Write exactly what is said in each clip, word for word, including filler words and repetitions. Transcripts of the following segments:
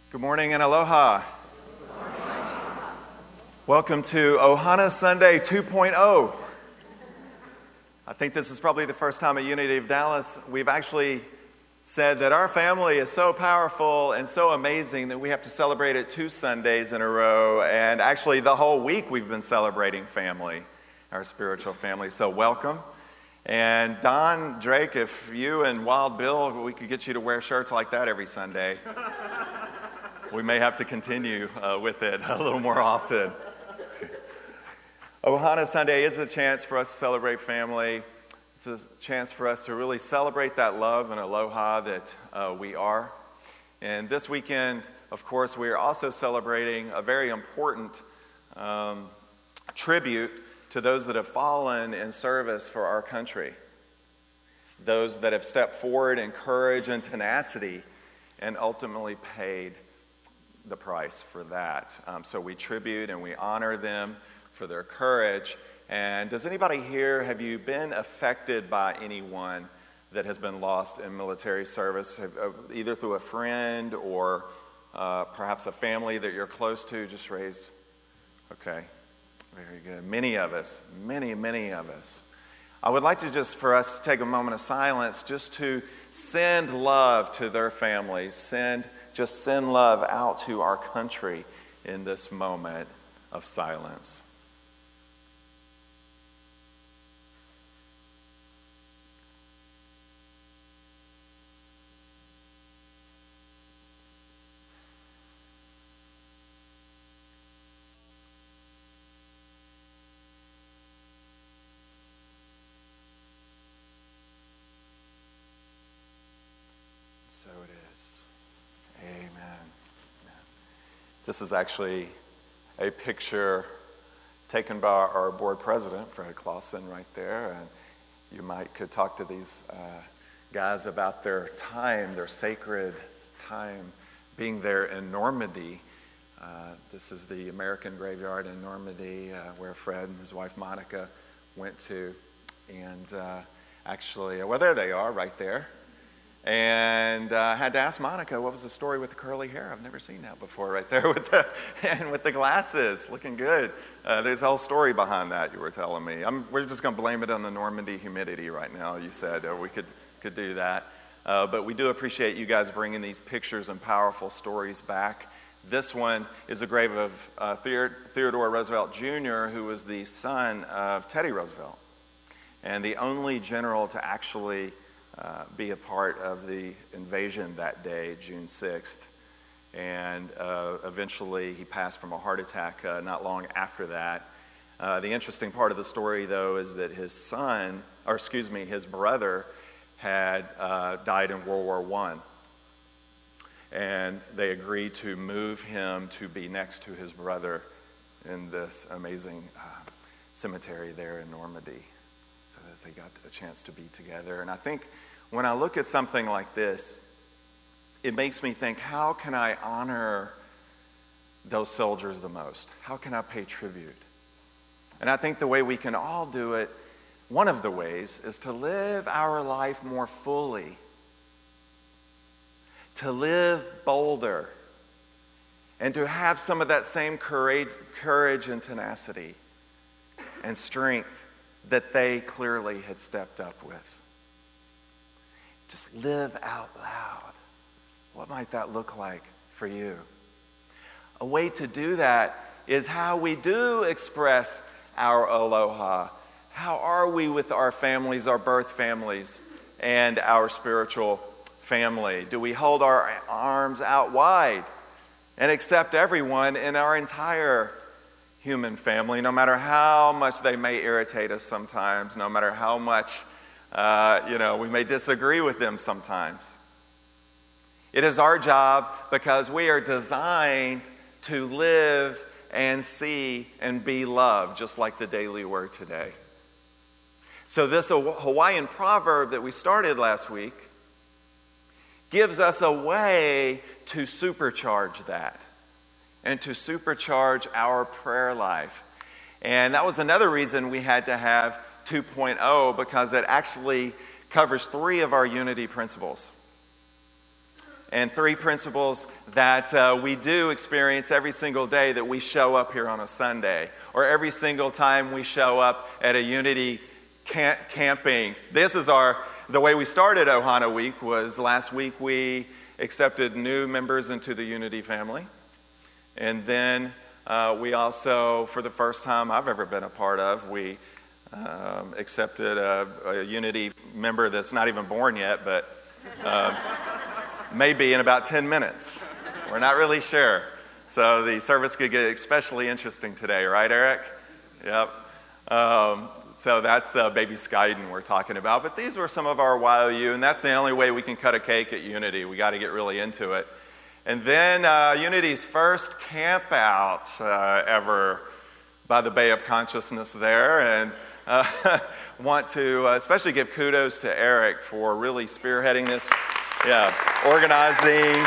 Good morning and aloha. Welcome to Ohana Sunday two point oh. I think this is probably the first time at Unity of Dallas we've actually said that our family is so powerful and so amazing that we have to celebrate it two Sundays in a row. And actually the whole week we've been celebrating family, our spiritual family. So welcome. And Don, Drake, if you and Wild Bill, we could get you to wear shirts like that every Sunday. We may have to continue uh, with it a little more often. Ohana Sunday is a chance for us to celebrate family. It's a chance for us to really celebrate that love and aloha that uh, we are. And this weekend, of course, we are also celebrating a very important um, tribute to those that have fallen in service for our country. Those that have stepped forward in courage and tenacity and ultimately paid the price for that. Um, so we tribute and we honor them for their courage. And does anybody here, have you been affected by anyone that has been lost in military service, have, uh, either through a friend or uh, perhaps a family that you're close to? Just raise. Okay, very good. Many of us, many, many of us. I would like to just, for us to take a moment of silence just to send love to their families, send Just send love out to our country in this moment of silence. So it is. Amen. This is actually a picture taken by our board president, Fred Clausen, right there. And you might could talk to these uh, guys about their time, their sacred time being there in Normandy. Uh, this is the American graveyard in Normandy uh, where Fred and his wife Monica went to. And uh, actually, well, there they are right there. And I uh, had to ask Monica, what was the story with the curly hair? I've never seen that before right there with the, and with the glasses, looking good. Uh, there's a whole story behind that you were telling me. I'm, we're just going to blame it on the Normandy humidity right now, you said, or we could, could do that. Uh, but we do appreciate you guys bringing these pictures and powerful stories back. This one is a grave of uh, Theodore Roosevelt Junior, who was the son of Teddy Roosevelt, and the only general to actually Uh, be a part of the invasion that day, June sixth. And uh, eventually he passed from a heart attack uh, not long after that. Uh, the interesting part of the story, though, is that his son, or excuse me, his brother had uh, died in World War One. And they agreed to move him to be next to his brother in this amazing uh, cemetery there in Normandy, so that they got a chance to be together. And I think when I look at something like this, it makes me think, how can I honor those soldiers the most? How can I pay tribute? And I think the way we can all do it, one of the ways, is to live our life more fully, to live bolder, and to have some of that same courage, courage and tenacity and strength that they clearly had stepped up with. Just live out loud. What might that look like for you? A way to do that is how we do express our aloha. How are we with our families, our birth families, and our spiritual family? Do we hold our arms out wide and accept everyone in our entire human family, no matter how much they may irritate us sometimes, no matter how much Uh, you know, we may disagree with them sometimes? It is our job, because we are designed to live and see and be loved, just like the daily word today. So this Hawaiian proverb that we started last week gives us a way to supercharge that and to supercharge our prayer life. And that was another reason we had to have two point oh, because it actually covers three of our unity principles. and three principles that uh, we do experience every single day that we show up here on a Sunday, or every single time we show up at a Unity camp- camping. This is our, the way we started Ohana Week was last week we accepted new members into the Unity family. And then uh, we also, for the first time I've ever been a part of, we um, accepted a, a Unity member that's not even born yet, but uh, maybe in about ten minutes. We're not really sure. So the service could get especially interesting today, right, Eric? Yep. Um, so that's uh, baby Skyden we're talking about. But these were some of our Y O U, and that's the only way we can cut a cake at Unity. We got to get really into it. And then uh, Unity's first camp out uh, ever by the Bay of Consciousness there. And uh, want to uh, especially give kudos to Eric for really spearheading this. Yeah, organizing.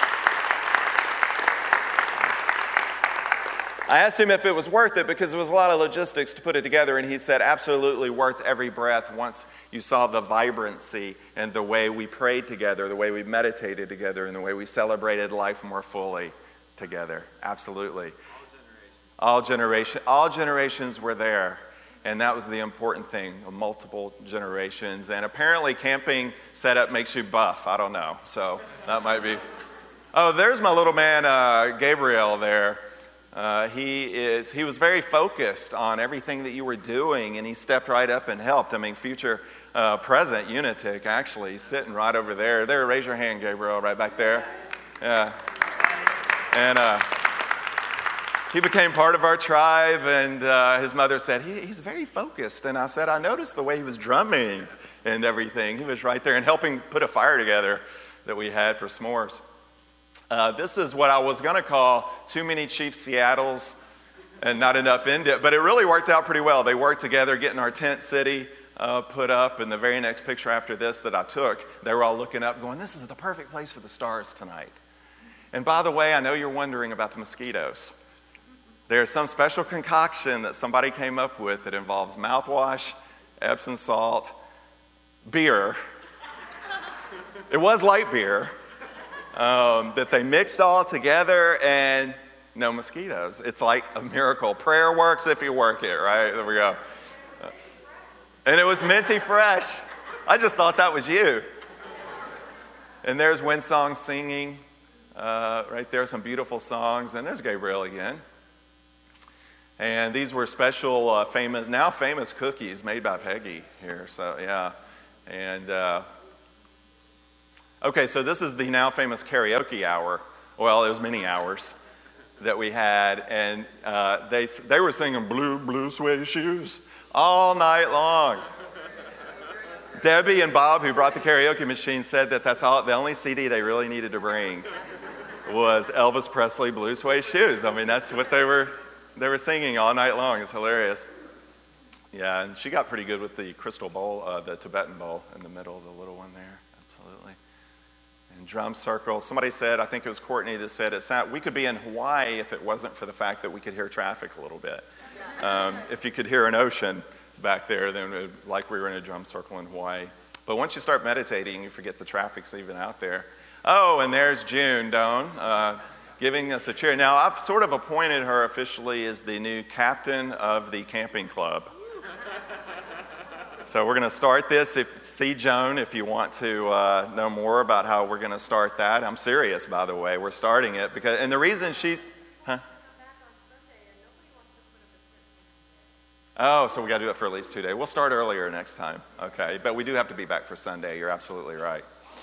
I asked him if it was worth it because it was a lot of logistics to put it together, and he said absolutely worth every breath once you saw the vibrancy and the way we prayed together, the way we meditated together, and the way we celebrated life more fully together. Absolutely. All generations. All generations were there, and that was the important thing, multiple generations. And apparently camping setup makes you buff. I don't know, so that might be. Oh, there's my little man, uh, Gabriel there. Uh, he is. He was very focused on everything that you were doing, and he stepped right up and helped. I mean, future uh, present Unitic, actually, sitting right over there. There, raise your hand, Gabriel, right back there. Yeah. And uh, he became part of our tribe, and uh, his mother said, he, he's very focused. And I said, I noticed the way he was drumming and everything. He was right there and helping put a fire together that we had for s'mores. Uh, this is what I was going to call too many Chief Seattles and not enough India, but it really worked out pretty well. They worked together getting our tent city uh, put up, and the very next picture after this that I took, they were all looking up going, this is the perfect place for the stars tonight. And by the way, I know you're wondering about the mosquitoes. There's some special concoction that somebody came up with that involves mouthwash, Epsom salt, beer. It was light beer. Um, that they mixed all together and no mosquitoes. It's like a miracle. Prayer works if you work it, right? There we go. Uh, and it was minty fresh. I just thought that was you. And there's Windsong singing uh, right there, some beautiful songs. And there's Gabriel again. And these were special, uh, famous, now famous cookies made by Peggy here. So, yeah. And uh, okay, so this is the now famous karaoke hour. Well, it was many hours that we had, and uh, they they were singing Blue, Blue Suede Shoes all night long. Debbie and Bob, who brought the karaoke machine, said that that's all, the only C D they really needed to bring was Elvis Presley Blue Suede Shoes. I mean, that's what they were they were singing all night long. It's hilarious. Yeah, and she got pretty good with the crystal bowl, uh, the Tibetan bowl in the middle, the little one there. Absolutely. And drum circle. Somebody said, I think it was Courtney that said, it's not, we could be in Hawaii if it wasn't for the fact that we could hear traffic a little bit. Um, if you could hear an ocean back there, then it would, like we were in a drum circle in Hawaii. But once you start meditating, you forget the traffic's even out there. Oh, and there's June Doan, uh, giving us a cheer. Now, I've sort of appointed her officially as the new captain of the camping club. So we're going to start this. If, see Joan if you want to uh, know more about how we're going to start that. I'm serious, by the way. We're starting it because, and the reason she, huh? Oh, so we got to do it for at least two days. We'll start earlier next time. Okay, but we do have to be back for Sunday. You're absolutely right.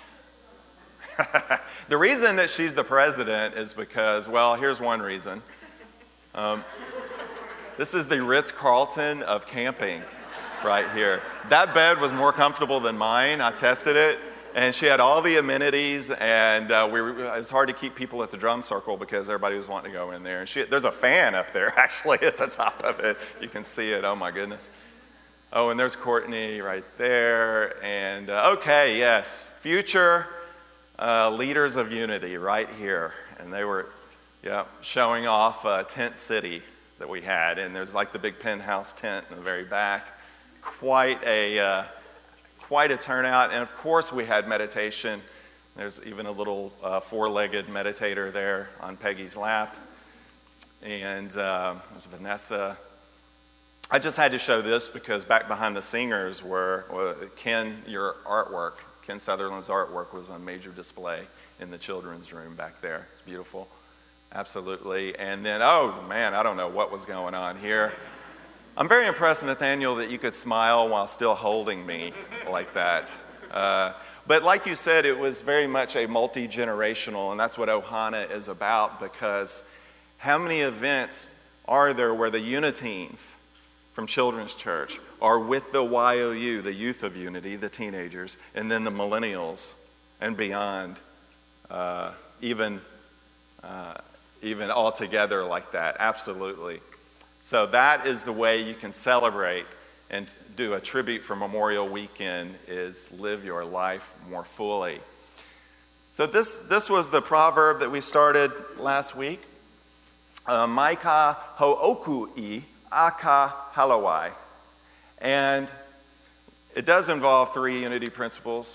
The reason that she's the president is because, well, here's one reason. Um, this is the Ritz-Carlton of camping. Right here. That bed was more comfortable than mine. I tested it, and she had all the amenities, and uh, we were, it was hard to keep people at the drum circle because everybody was wanting to go in there. And she, there's a fan up there, actually, at the top of it. You can see it. Oh, my goodness. Oh, and there's Courtney right there. And, uh, okay, yes, future uh, leaders of unity right here. And they were, yeah, showing off uh, Tent City that we had. And there's like the big penthouse tent in the very back. Quite a, uh, quite a turnout. And of course we had meditation There's even a little uh, four-legged meditator there on Peggy's lap. And uh, there's Vanessa. I just had to show this because back behind the singers were well, Ken, your artwork, Ken Sutherland's artwork was on major display in the children's room back there. It's beautiful. Absolutely. And then, oh man, I don't know what was going on here. I'm very impressed, Nathaniel, that you could smile while still holding me like that. Uh, but like you said, it was very much a multi-generational, and that's what Ohana is about, because how many events are there where the Uniteens from Children's Church are with the Y O U, the Youth of Unity, the teenagers, and then the millennials and beyond, uh, even uh, even all together like that? Absolutely. So that is the way you can celebrate and do a tribute for Memorial Weekend, is live your life more fully. So this, this was the proverb that we started last week. Uh, Maika ho'okui aka halawai. And it does involve three unity principles.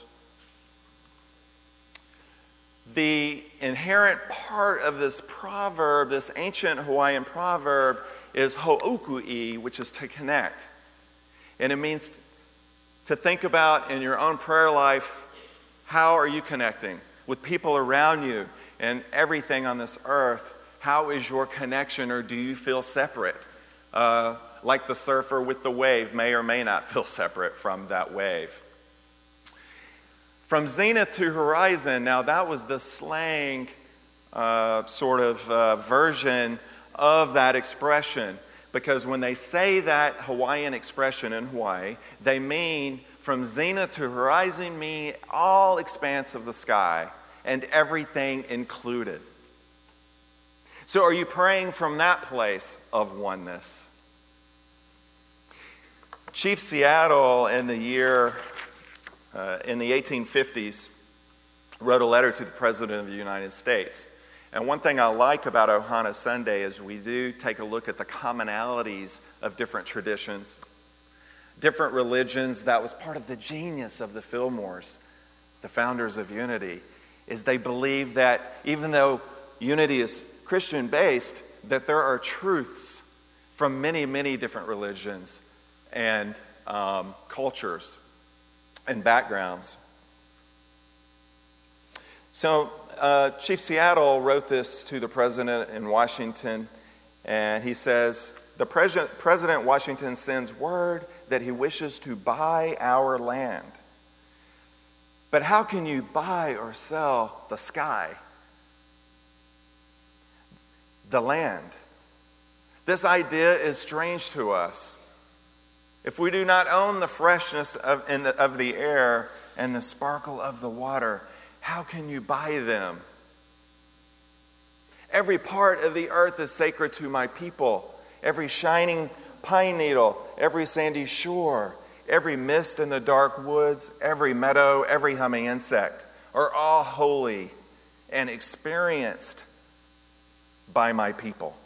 The inherent part of this proverb, this ancient Hawaiian proverb, is ho'okui, which is to connect. And it means to think about in your own prayer life, how are you connecting with people around you and everything on this earth? How is your connection, or do you feel separate? Uh, like the surfer with the wave may or may not feel separate from that wave. From zenith to horizon, now that was the slang uh, sort of uh, version of that expression, because when they say that Hawaiian expression in Hawaii, they mean from zenith to horizon mean all expanse of the sky and everything included. So are you praying from that place of oneness? Chief Seattle in the year, uh, in the eighteen fifties, wrote a letter to the President of the United States. And one thing I like about Ohana Sunday is we do take a look at the commonalities of different traditions, different religions. That was part of the genius of the Fillmores, the founders of Unity, is they believe that even though Unity is Christian-based, that there are truths from many, many different religions and um, cultures and backgrounds. So uh, Chief Seattle wrote this to the president in Washington, and he says, the President, President Washington sends word that he wishes to buy our land. But how can you buy or sell the sky? The land. This idea is strange to us. If we do not own the freshness of, in the, of the air and the sparkle of the water, how can you buy them? Every part of the earth is sacred to my people. Every shining pine needle, every sandy shore, every mist in the dark woods, every meadow, every humming insect are all holy and experienced by my people.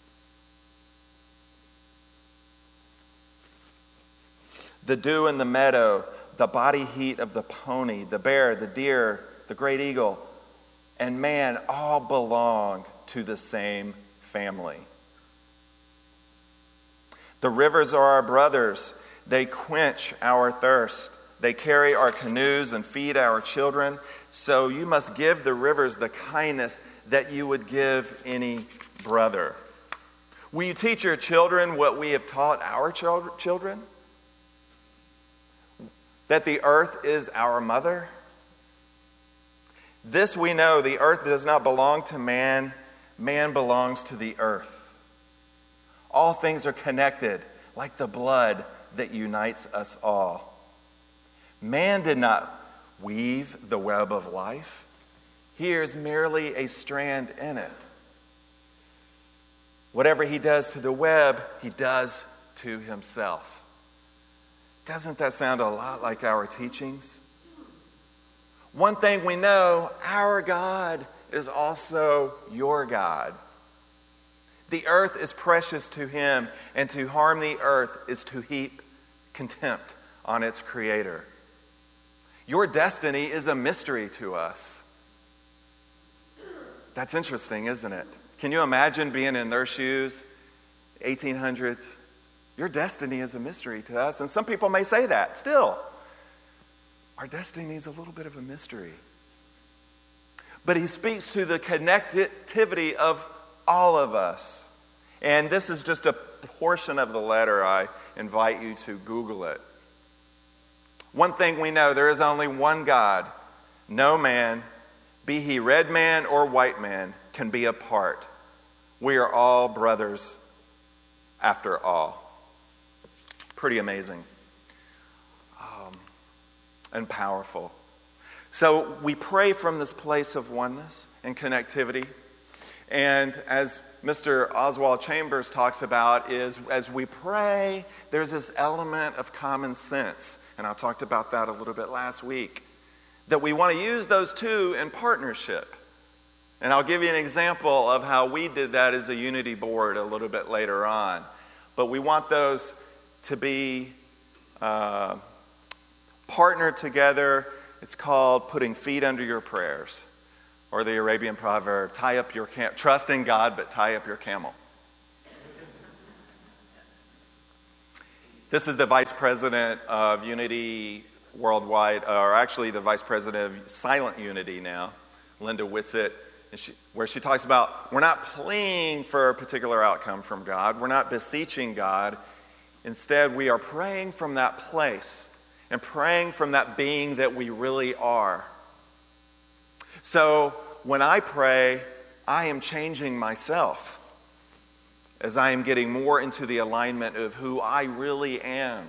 The dew in the meadow, the body heat of the pony, the bear, the deer, the great eagle, and man all belong to the same family. The rivers are our brothers. They quench our thirst. They carry our canoes and feed our children. So you must give the rivers the kindness that you would give any brother. Will you teach your children what we have taught our children? That the earth is our mother? This we know, the earth does not belong to man. Man belongs to the earth. All things are connected like the blood that unites us all. Man did not weave the web of life. He is merely a strand in it. Whatever he does to the web, he does to himself. Doesn't that sound a lot like our teachings? One thing we know, our God is also your God. The earth is precious to him, and to harm the earth is to heap contempt on its creator. Your destiny is a mystery to us. That's interesting, isn't it? Can you imagine being in their shoes, eighteen hundreds? Your destiny is a mystery to us. And some people may say that still. Our destiny is a little bit of a mystery. But he speaks to the connectivity of all of us. And this is just a portion of the letter. I invite you to Google it. One thing we know, there is only one God. No man, be he red man or white man, can be apart. We are all brothers after all. Pretty amazing um, and powerful. So we pray from this place of oneness and connectivity. And as Mister Oswald Chambers talks about, is as we pray, there's this element of common sense. And I talked about that a little bit last week. That we want to use those two in partnership. And I'll give you an example of how we did that as a unity board a little bit later on. But we want those to be uh, partnered together. It's called putting feet under your prayers. Or the Arabian proverb, tie up your camel. Trust in God, but tie up your camel. This is the vice president of Unity Worldwide, or actually the vice president of Silent Unity now, Linda Whitsitt, and she, where she talks about we're not pleading for a particular outcome from God. We're not beseeching God. Instead, we are praying from that place and praying from that being that we really are. So when I pray, I am changing myself as I am getting more into the alignment of who I really am.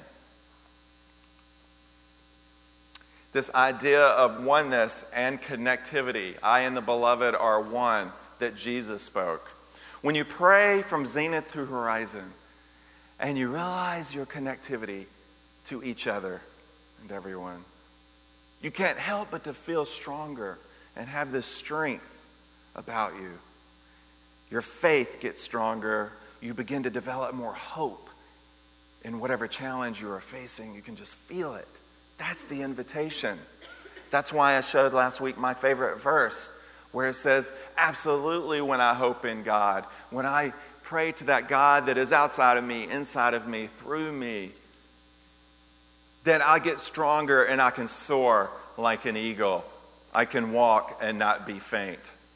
This idea of oneness and connectivity, I and the beloved are one, that Jesus spoke. When you pray from zenith to horizon and you realize your connectivity to each other and everyone, you can't help but to feel stronger and have this strength about you. Your faith gets stronger. You begin to develop more hope in whatever challenge you are facing. You can just feel it. That's the invitation. That's why I showed last week my favorite verse where it says, absolutely when I hope in God, when I pray to that God that is outside of me, inside of me, through me, then I get stronger and I can soar like an eagle. I can walk and not be faint.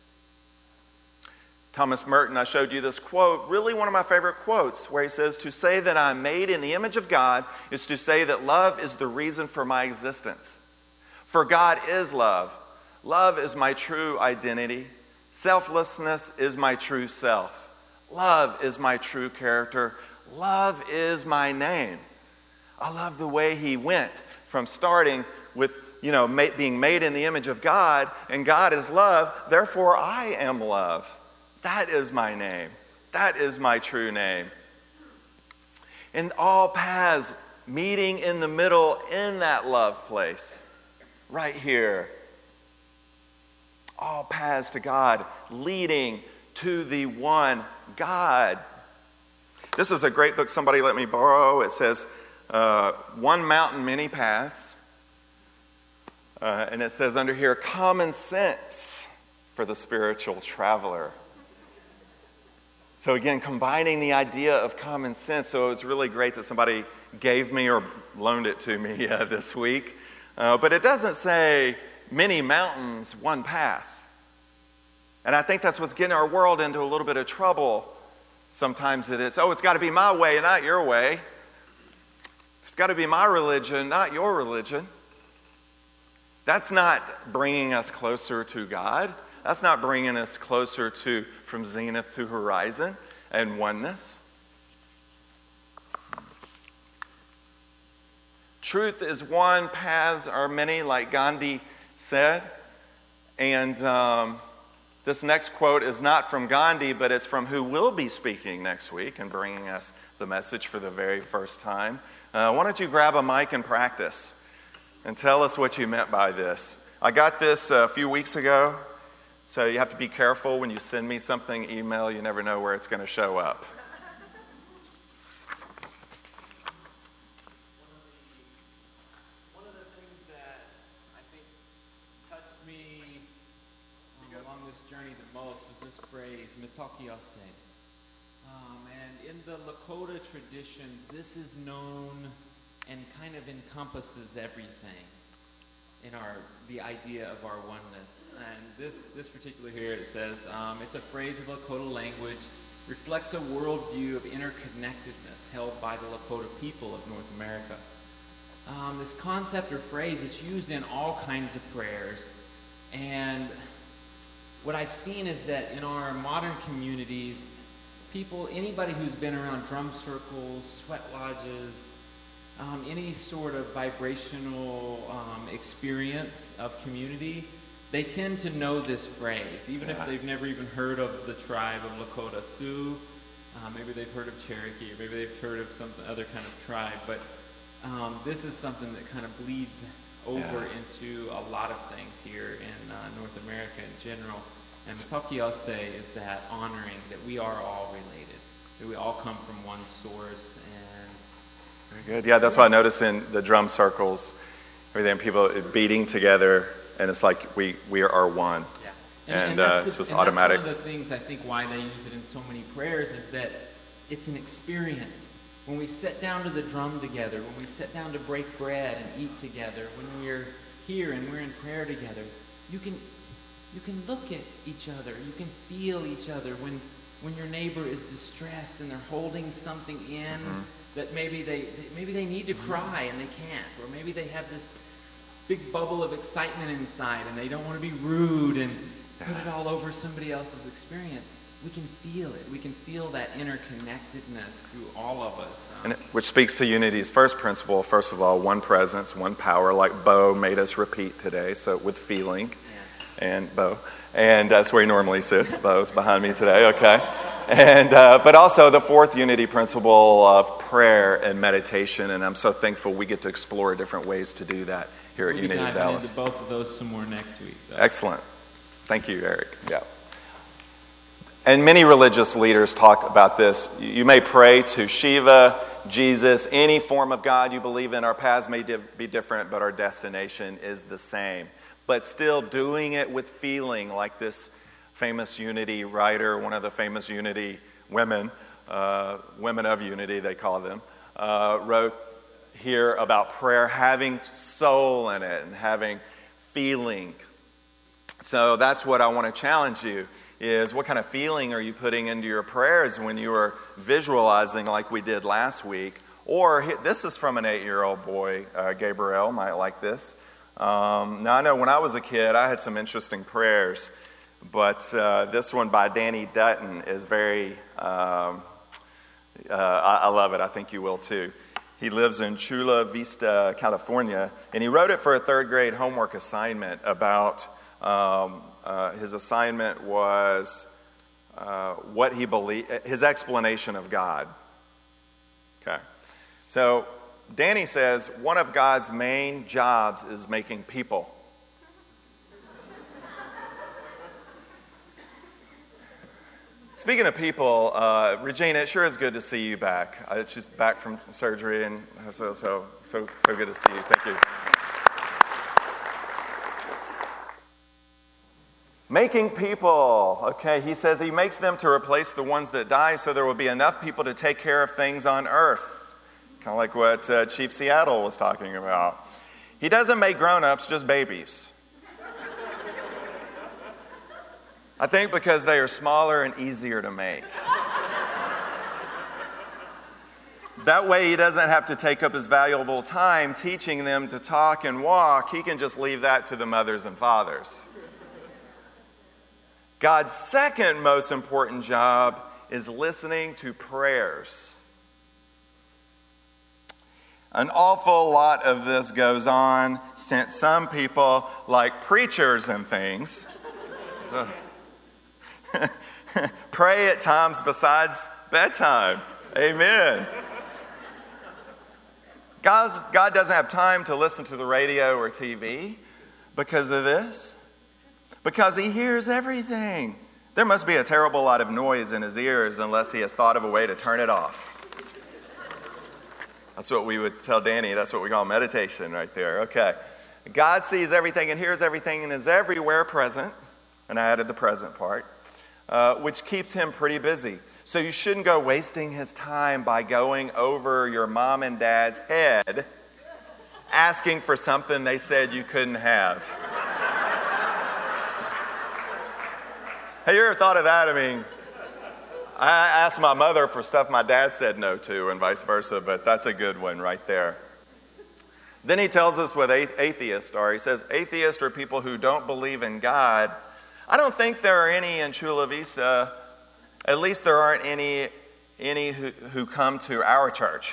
Thomas Merton, I showed you this quote, really one of my favorite quotes, where he says, to say that I'm made in the image of God is to say that love is the reason for my existence. For God is love. Love is my true identity. Selflessness is my true self. Love is my true character. Love is my name. I love the way he went from starting with you know, being made in the image of God, and God is love, therefore I am love. That is my name. That is my true name. And all paths meeting in the middle in that love place, right here. All paths to God leading to the one God. This is a great book somebody let me borrow. It says, uh, One Mountain, Many Paths. Uh, and it says under here, common sense for the spiritual traveler. So again, combining the idea of common sense. So it was really great that somebody gave me or loaned it to me uh, this week. Uh, but it doesn't say many mountains, one path. And I think that's what's getting our world into a little bit of trouble. Sometimes it is, oh, it's got to be my way, not your way. It's got to be my religion, not your religion. That's not bringing us closer to God. That's not bringing us closer to from zenith to horizon and oneness. Truth is one, paths are many, like Gandhi said. And um, this next quote is not from Gandhi, but it's from who will be speaking next week and bringing us the message for the very first time. Uh, why don't you grab a mic and practice? And tell us what you meant by this. I got this a few weeks ago, so you have to be careful when you send me something, email, you never know where it's going to show up. One of the things that I Metokiase. Um, and in the Lakota traditions, this is known and kind of encompasses everything in our the idea of our oneness. And this this particular here, it says, um, it's a phrase of Lakota language, reflects a worldview of interconnectedness held by the Lakota people of North America. Um, this concept or phrase, it's used in all kinds of prayers. And what I've seen is that in our modern communities, people, anybody who's been around drum circles, sweat lodges, um, any sort of vibrational um, experience of community, they tend to know this phrase, even yeah. if they've never even heard of the tribe of Lakota Sioux. Uh, maybe they've heard of Cherokee, or maybe they've heard of some other kind of tribe. But um, this is something that kind of bleeds over yeah. into a lot of things here in uh, North America in general. And Metokiase is that honoring that we are all related, that we all come from one source. And very good. Yeah, that's what I noticed in the drum circles, everything, people beating together, and it's like we, we are one. Yeah. And, and, and uh, the, it's just and automatic. That's one of the things I think why they use it in so many prayers is that it's an experience. When we sit down to the drum together, when we sit down to break bread and eat together, when we're here and we're in prayer together, you can you can look at each other, you can feel each other. When when your neighbor is distressed and they're holding something in mm-hmm. that maybe they maybe they need to cry and they can't, or maybe they have this big bubble of excitement inside and they don't want to be rude and put it all over somebody else's experience. We can feel it. We can feel that interconnectedness through all of us. Um, and it, which speaks to Unity's first principle, first of all, one presence, one power, like Bo made us repeat today, so with feeling. Yeah. And Bo. And that's where he normally sits. Bo's behind me today, okay. And uh, but also the fourth unity principle of prayer and meditation, and I'm so thankful we get to explore different ways to do that here we'll at Unity Dallas. Dallas. We'll be diving into both of those some more next week. So. Excellent. Thank you, Eric. Yeah. And many religious leaders talk about this. You may pray to Shiva, Jesus, any form of God you believe in. Our paths may be different, but our destination is the same. But still doing it with feeling, like this famous Unity writer, one of the famous Unity women, uh, women of Unity they call them, uh, wrote here about prayer having soul in it and having feeling. So that's what I want to challenge you, is what kind of feeling are you putting into your prayers when you are visualizing like we did last week? Or this is from an eight-year-old boy, uh, Gabriel might like this. Um, now I know when I was a kid I had some interesting prayers, but uh, this one by Danny Dutton is very, um, uh, I, I love it. I think you will too. He lives in Chula Vista, California, and he wrote it for a third grade homework assignment about Um, uh, his assignment was uh, what he believed, his explanation of God. Okay. So Danny says one of God's main jobs is making people. Speaking of people, uh, Regina, it sure is good to see you back. Uh, she's back from surgery, and so so so so good to see you. Thank you. Making people, okay, he says he makes them to replace the ones that die so there will be enough people to take care of things on earth. Kind of like what uh, Chief Seattle was talking about. He doesn't make grown-ups, just babies. I think because they are smaller and easier to make. That way he doesn't have to take up his valuable time teaching them to talk and walk. He can just leave that to the mothers and fathers. God's second most important job is listening to prayers. An awful lot of this goes on since some people, like preachers and things, pray at times besides bedtime. Amen. God's, God doesn't have time to listen to the radio or T V because of this. Because he hears everything. There must be a terrible lot of noise in his ears unless he has thought of a way to turn it off. That's what we would tell Danny. That's what we call meditation right there. Okay. God sees everything and hears everything and is everywhere present. And I added the present part. uh, which keeps him pretty busy. So you shouldn't go wasting his time by going over your mom and dad's head asking for something they said you couldn't have. Have you ever thought of that? I mean, I asked my mother for stuff my dad said no to and vice versa, but that's a good one right there. Then he tells us what atheists are. He says, atheists are people who don't believe in God. I don't think there are any in Chula Vista. At least there aren't any, any who, who come to our church.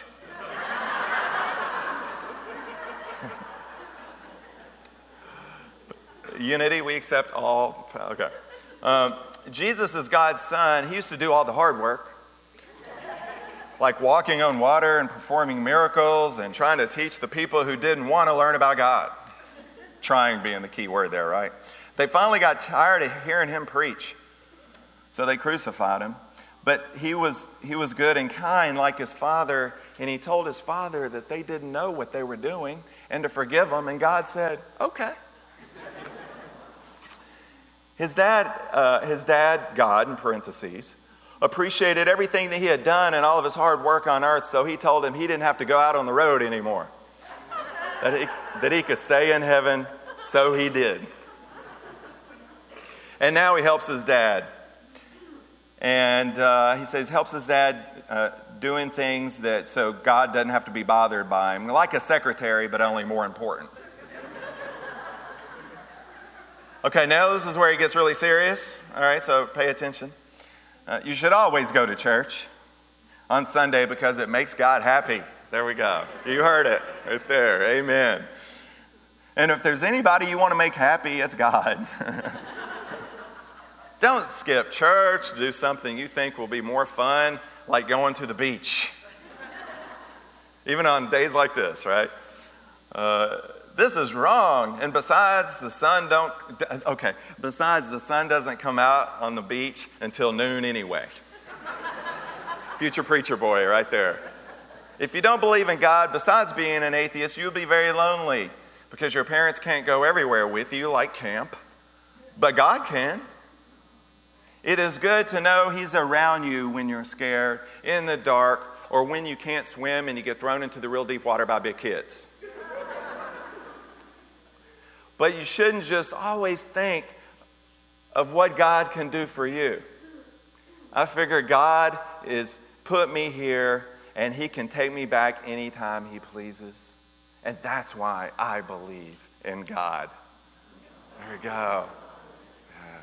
Unity, we accept all. Okay. Um, Jesus is God's son. He used to do all the hard work, like walking on water and performing miracles and trying to teach the people who didn't want to learn about God. Trying being the key word there, right? They finally got tired of hearing him preach, so they crucified him. But he was, he was good and kind like his father, and he told his father that they didn't know what they were doing and to forgive them, and God said, okay. His dad, uh, his dad, God in parentheses, appreciated everything that he had done and all of his hard work on earth, so he told him he didn't have to go out on the road anymore, that he, that he could stay in heaven, so he did. And now he helps his dad. And uh, he says helps his dad uh, doing things that so God doesn't have to be bothered by him, like a secretary, but only more important. Okay, now this is where he gets really serious. All right, so pay attention. Uh, you should always go to church on Sunday because it makes God happy. There we go. You heard it right there. Amen. And if there's anybody you want to make happy, it's God. Don't skip church. Do something you think will be more fun, like going to the beach. Even on days like this, right? Uh, This is wrong. And besides, the sun don't, okay, besides, the sun doesn't come out on the beach until noon anyway. Future preacher boy right there. If you don't believe in God, besides being an atheist, you'll be very lonely because your parents can't go everywhere with you like camp, but God can. It is good to know He's around you when you're scared, in the dark, or when you can't swim and you get thrown into the real deep water by big kids. But you shouldn't just always think of what God can do for you. I figure God is put me here and He can take me back anytime He pleases. And that's why I believe in God. There we go. Yeah.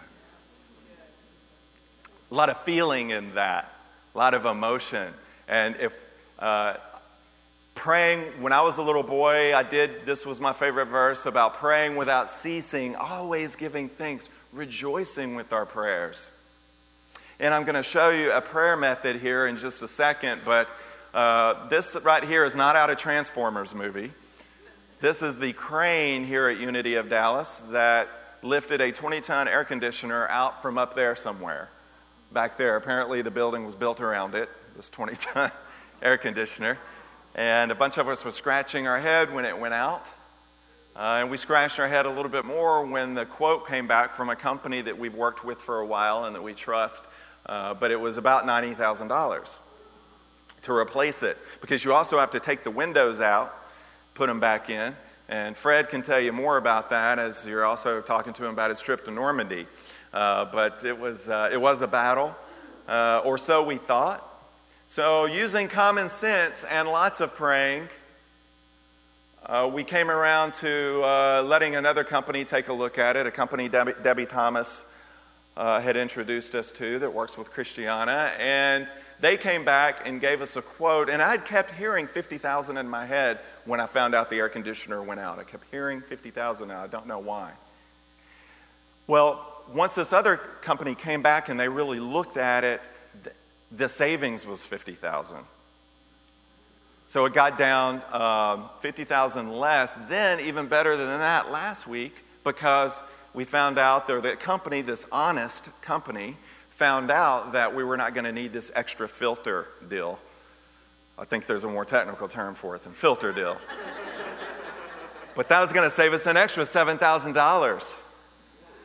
A lot of feeling in that, a lot of emotion. And if uh, praying, when I was a little boy, I did, this was my favorite verse about praying without ceasing, always giving thanks, rejoicing with our prayers. And I'm going to show you a prayer method here in just a second, but uh, this right here is not out of Transformers movie. This is the crane here at Unity of Dallas that lifted a twenty-ton air conditioner out from up there somewhere. Back there, apparently the building was built around it, this twenty-ton air conditioner. And a bunch of us were scratching our head when it went out. Uh, and we scratched our head a little bit more when the quote came back from a company that we've worked with for a while and that we trust. Uh, but it was about ninety thousand dollars to replace it. Because you also have to take the windows out, put them back in. And Fred can tell you more about that as you're also talking to him about his trip to Normandy. Uh, but it was, uh, it was a battle, uh, or so we thought. So using common sense and lots of praying, uh, we came around to uh, letting another company take a look at it, a company Debbie, Debbie Thomas uh, had introduced us to that works with Christiana. And they came back and gave us a quote, and I'd kept hearing fifty thousand dollars in my head when I found out the air conditioner went out. I kept hearing fifty thousand dollars, and I don't know why. Well, once this other company came back and they really looked at it, the savings was fifty thousand dollars. So it got down um, fifty thousand dollars less. Then, even better than that, last week, because we found out that the company, this honest company, found out that we were not going to need this extra filter deal. I think there's a more technical term for it than filter deal. But that was going to save us an extra seven thousand dollars.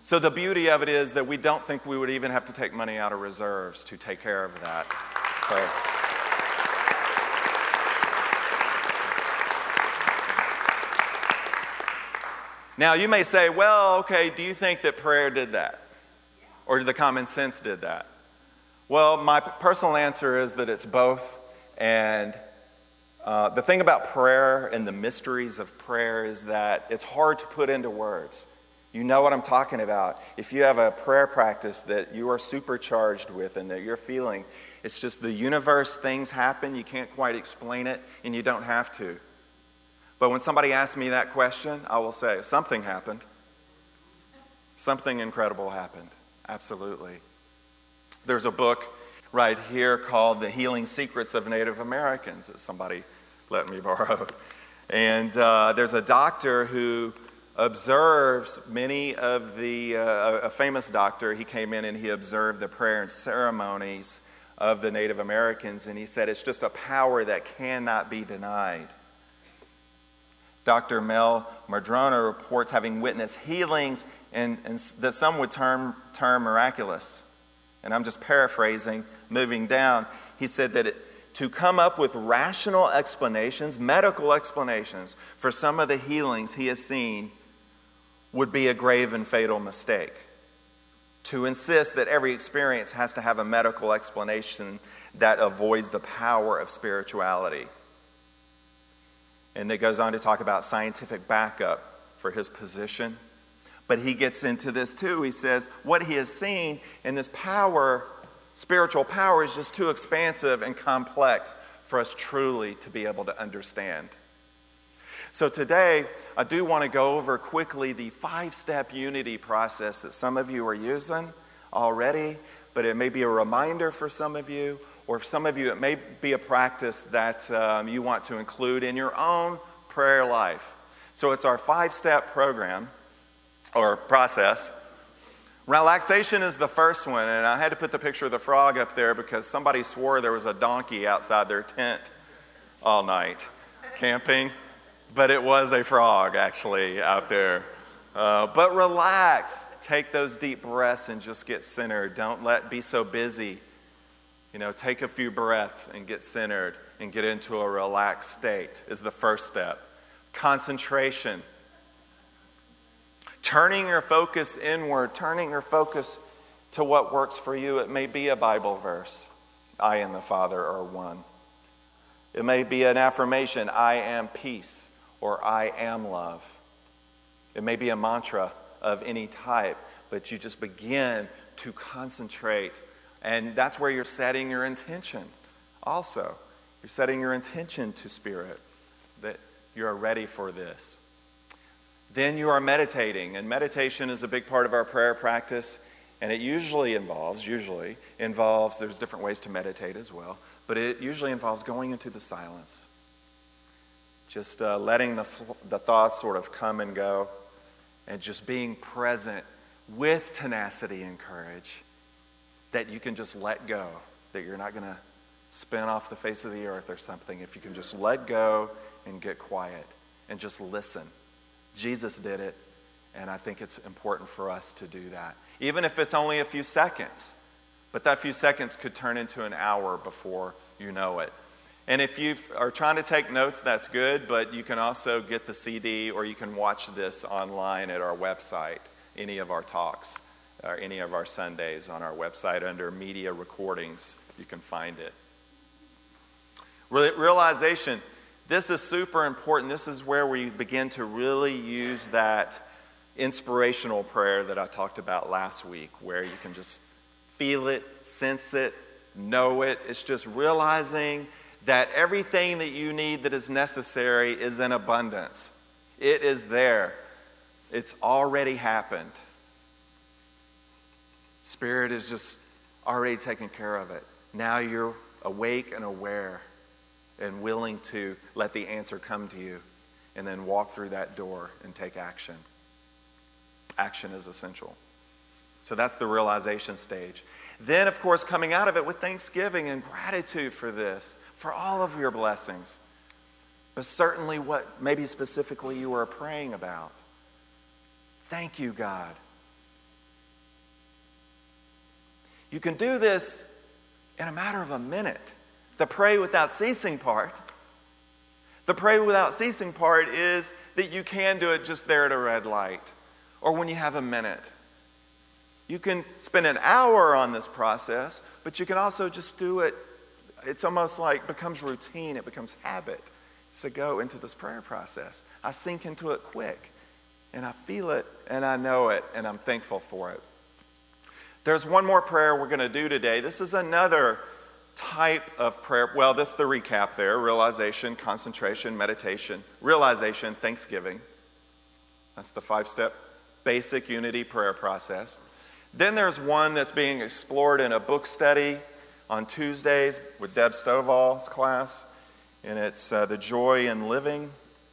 So the beauty of it is that we don't think we would even have to take money out of reserves to take care of that. So, now you may say, well, okay, do you think that prayer did that? Or the common sense did that? Well, my personal answer is that it's both. And uh, the thing about prayer and the mysteries of prayer is that it's hard to put into words. You know what I'm talking about. If you have a prayer practice that you are supercharged with and that you're feeling, it's just the universe, things happen, you can't quite explain it, and you don't have to. But when somebody asks me that question, I will say, something happened. Something incredible happened. Absolutely. There's a book right here called The Healing Secrets of Native Americans that somebody let me borrow. And uh, there's a doctor who observes many of the, uh, a famous doctor, he came in and he observed the prayer and ceremonies of the Native Americans, and he said it's just a power that cannot be denied. Doctor Mel Madrona reports having witnessed healings and, and that some would term, term miraculous. And I'm just paraphrasing, moving down. He said that it, to come up with rational explanations, medical explanations for some of the healings he has seen would be a grave and fatal mistake. To insist that every experience has to have a medical explanation that avoids the power of spirituality. And it goes on to talk about scientific backup for his position. But he gets into this too. He says what he has seen in this power, spiritual power, is just too expansive and complex for us truly to be able to understand. So today, I do want to go over quickly the five-step unity process that some of you are using already, but it may be a reminder for some of you, or for some of you it may be a practice that um, you want to include in your own prayer life. So it's our five-step program, or process. Relaxation is the first one, and I had to put the picture of the frog up there because somebody swore there was a donkey outside their tent all night camping. But it was a frog, actually, out there. Uh, but relax. Take those deep breaths and just get centered. Don't let be so busy. You know, take a few breaths and get centered and get into a relaxed state is the first step. Concentration. Turning your focus inward. Turning your focus to what works for you. It may be a Bible verse. I and the Father are one. It may be an affirmation. I am peace. Or I am love. It may be a mantra of any type, but you just begin to concentrate. And that's where you're setting your intention also. You're setting your intention to Spirit, that you are ready for this. Then you are meditating, and meditation is a big part of our prayer practice, and it usually involves, usually involves, there's different ways to meditate as well, but it usually involves going into the silence. Just uh, letting the, the thoughts sort of come and go, and just being present with tenacity and courage that you can just let go, that you're not going to spin off the face of the earth or something. If you can just let go and get quiet and just listen. Jesus did it, and I think it's important for us to do that. Even if it's only a few seconds, but that few seconds could turn into an hour before you know it. And if you are trying to take notes, that's good, but you can also get the C D or you can watch this online at our website, any of our talks, or any of our Sundays on our website under media recordings. You can find it. Realization, this is super important. This is where we begin to really use that inspirational prayer that I talked about last week, where you can just feel it, sense it, know it. It's just realizing that everything that you need that is necessary is in abundance. It is there. It's already happened. Spirit is just already taken care of it. Now you're awake and aware and willing to let the answer come to you and then walk through that door and take action. Action is essential. So that's the realization stage. Then, of course, coming out of it with thanksgiving and gratitude for this, for all of your blessings, but certainly what maybe specifically you were praying about. Thank you, God. You can do this in a matter of a minute. The pray without ceasing part. The pray without ceasing part is that you can do it just there at a red light or when you have a minute. You can spend an hour on this process, but you can also just do it. It's almost like becomes routine. It becomes habit to go into this prayer process. I sink into it quick, and I feel it, and I know it, and I'm thankful for it. There's one more prayer we're going to do today. This is another type of prayer. Well, this is the recap there. Realization, concentration, meditation. Realization, thanksgiving. That's the five-step basic unity prayer process. Then there's one that's being explored in a book study on Tuesdays with Deb Stovall's class. And it's uh, The Joy in Living.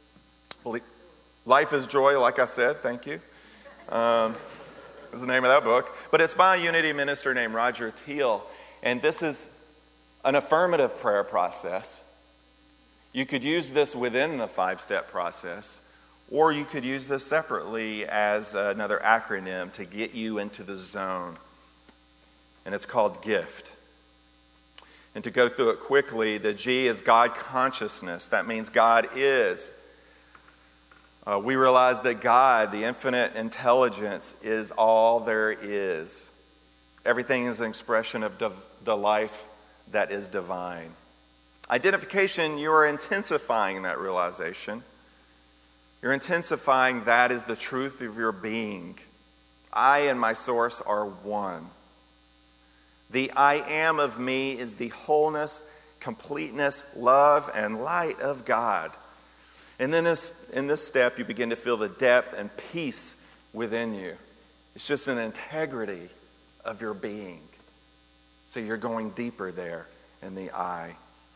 Life is Joy, like I said. Thank you. Um, is the name of that book. But it's by a Unity minister named Roger Teal. And this is an affirmative prayer process. You could use this within the five-step process, or you could use this separately as another acronym to get you into the zone. And it's called GIFT. And to go through it quickly, the G is God consciousness. That means God is. Uh, we realize that God, the infinite intelligence, is all there is. Everything is an expression of the, the life that is divine. Identification, you are intensifying that realization. You're intensifying that is the truth of your being. I and my source are one. The I am of me is the wholeness, completeness, love, and light of God. And then this, in this step, you begin to feel the depth and peace within you. It's just an integrity of your being. So you're going deeper there in the I.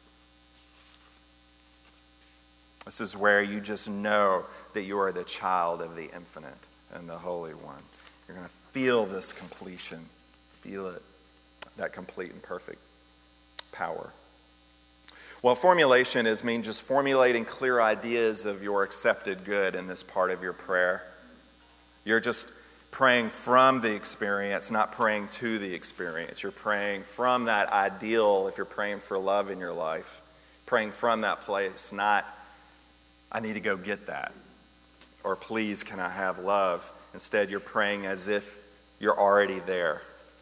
This is where you just know that you are the child of the infinite and the Holy One. You're going to feel this completion. Feel it. That complete and perfect power. Well, formulation is mean just formulating clear ideas of your accepted good in this part of your prayer. You're just praying from the experience, not praying to the experience. You're praying from that ideal if you're praying for love in your life. Praying from that place, not, I need to go get that. Or please, can I have love? Instead, you're praying as if you're already there.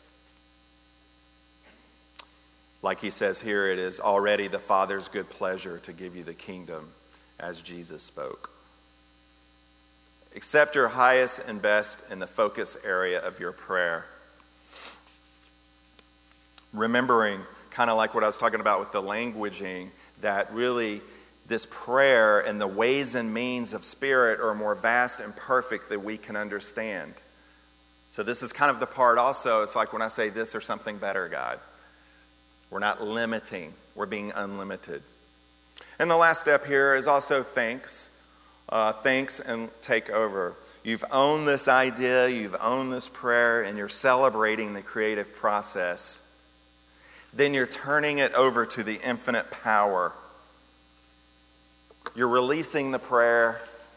Like he says here, it is already the Father's good pleasure to give you the kingdom as Jesus spoke. Accept your highest and best in the focus area of your prayer. Remembering, kind of like what I was talking about with the languaging, that really this prayer and the ways and means of spirit are more vast and perfect than we can understand. So this is kind of the part also, it's like when I say this or something better, God. We're not limiting. We're being unlimited. And the last step here is also thanks. Uh, thanks and take over. You've owned this idea, you've owned this prayer, and you're celebrating the creative process. Then you're turning it over to the infinite power. You're releasing the prayer.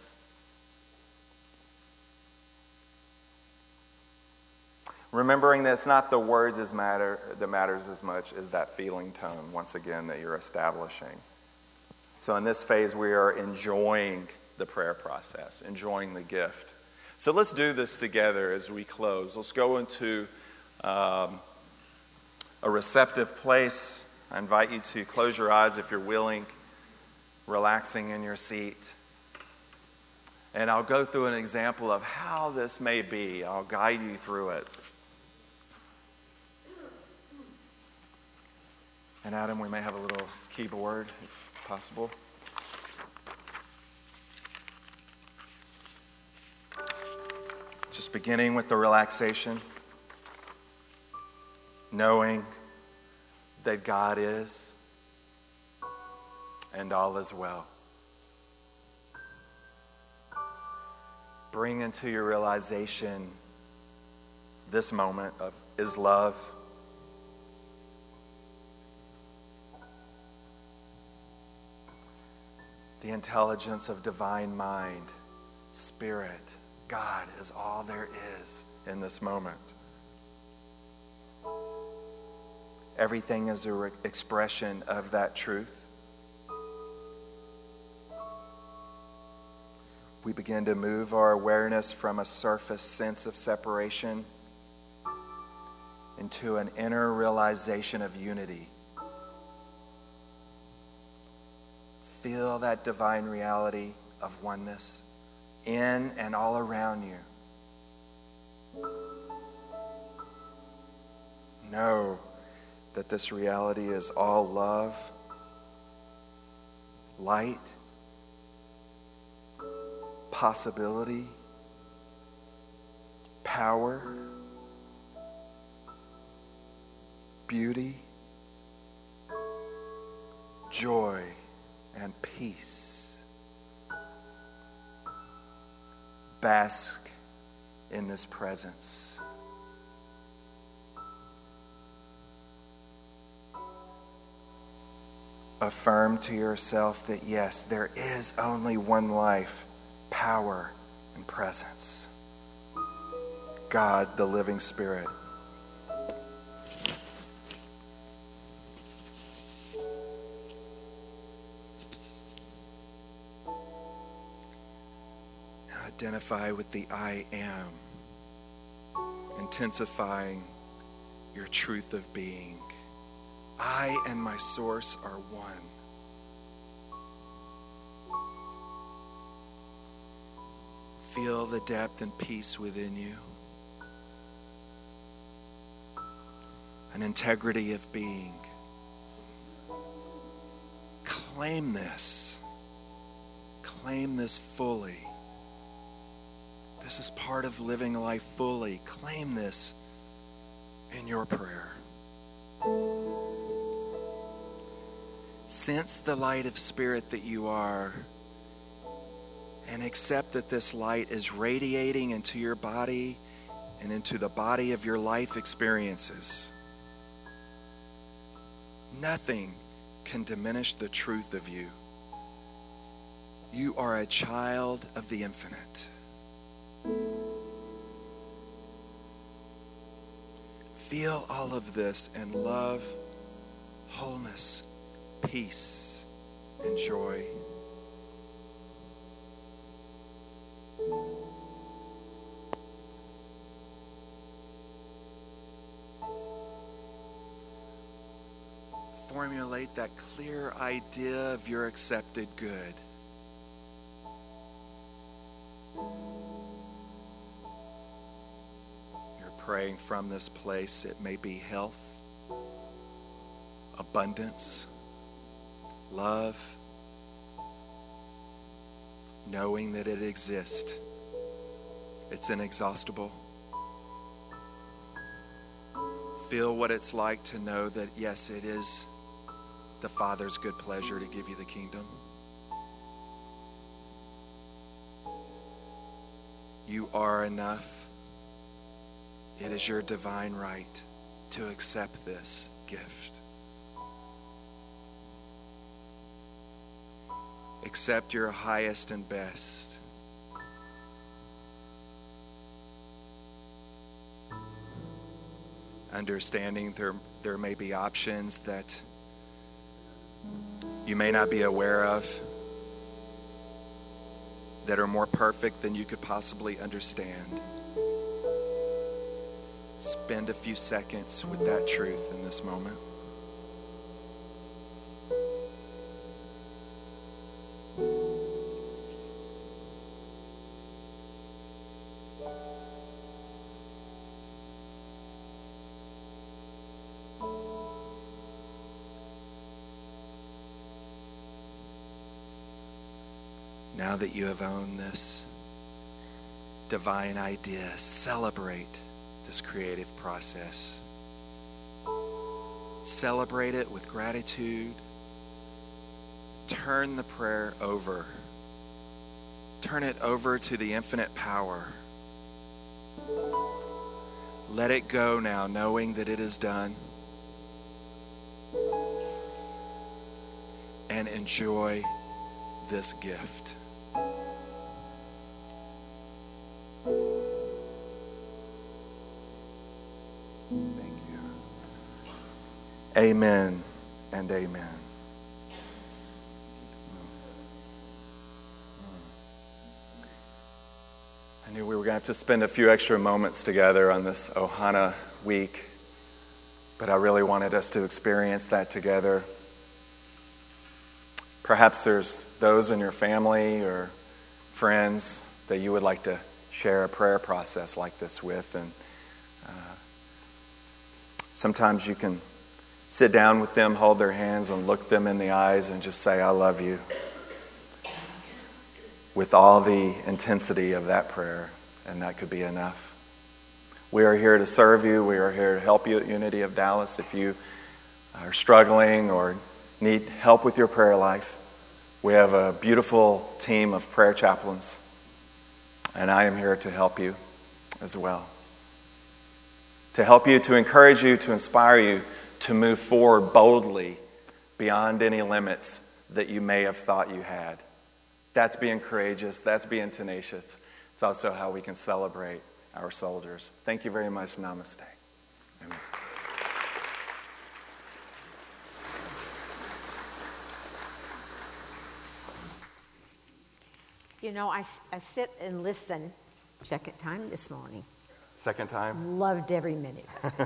Remembering that it's not the words as matter, that matters as much as that feeling tone, once again, that you're establishing. So in this phase, we are enjoying the prayer process, enjoying the gift. So let's do this together as we close. Let's go into um, a receptive place. I invite you to close your eyes if you're willing, relaxing in your seat. And I'll go through an example of how this may be. I'll guide you through it. And Adam, we may have a little keyboard, if possible. Just beginning with the relaxation, knowing that God is and all is well. Bring into your realization this moment of His love. The intelligence of divine mind, spirit, God is all there is in this moment. Everything is a re- expression of that truth. We begin to move our awareness from a surface sense of separation into an inner realization of unity. Feel that divine reality of oneness in and all around you. Know that this reality is all love, light, possibility, power, beauty, joy, and peace. Bask in this presence. Affirm to yourself that yes, there is only one life, power, and presence. God, the living Spirit. Now identify with the I am, intensifying your truth of being. I and my source are one. Feel the depth and peace within you. An integrity of being. Claim this. Claim this fully. This is part of living life fully. Claim this in your prayer. Sense the light of spirit that you are, and accept that this light is radiating into your body and into the body of your life experiences. Nothing can diminish the truth of you. You are a child of the infinite. Feel all of this in love, wholeness, peace, and joy. Formulate that clear idea of your accepted good. You're praying from this place. It may be health, abundance, love, knowing that it exists. It's inexhaustible. Feel what it's like to know that, yes, it is the Father's good pleasure to give you the kingdom. You are enough. It is your divine right to accept this gift. Accept your highest and best. Understanding there, there may be options that you may not be aware of that are more perfect than you could possibly understand. Spend a few seconds with that truth in this moment. Now that you have owned this divine idea, celebrate this creative process. Celebrate it with gratitude. Turn the prayer over. Turn it over to the infinite power. Let it go now, knowing that it is done. And enjoy this gift. Amen and amen. I knew we were going to have to spend a few extra moments together on this Ohana week, but I really wanted us to experience that together. Perhaps there's those in your family or friends that you would like to share a prayer process like this with, and uh, sometimes you can sit down with them, hold their hands, and look them in the eyes and just say, I love you, with all the intensity of that prayer, and that could be enough. We are here to serve you. We are here to help you at Unity of Dallas. If you are struggling or need help with your prayer life, we have a beautiful team of prayer chaplains, and I am here to help you as well. To help you, to encourage you, to inspire you to move forward boldly beyond any limits that you may have thought you had. That's being courageous. That's being tenacious. It's also how we can celebrate our soldiers. Thank you very much. Namaste. Amen. You know, I, I sit and listen, second time this morning. Second time? Loved every minute.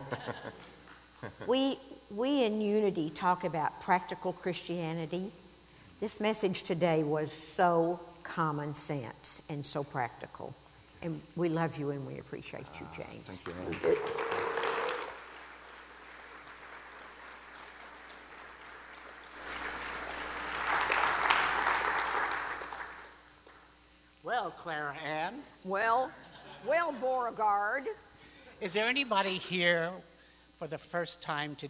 we, we in Unity talk about practical Christianity. This message today was so common sense and so practical. And we love you and we appreciate you, James. Thank you, Ann. Well, Clara Ann, Well, well, Beauregard. is there anybody here for the first time today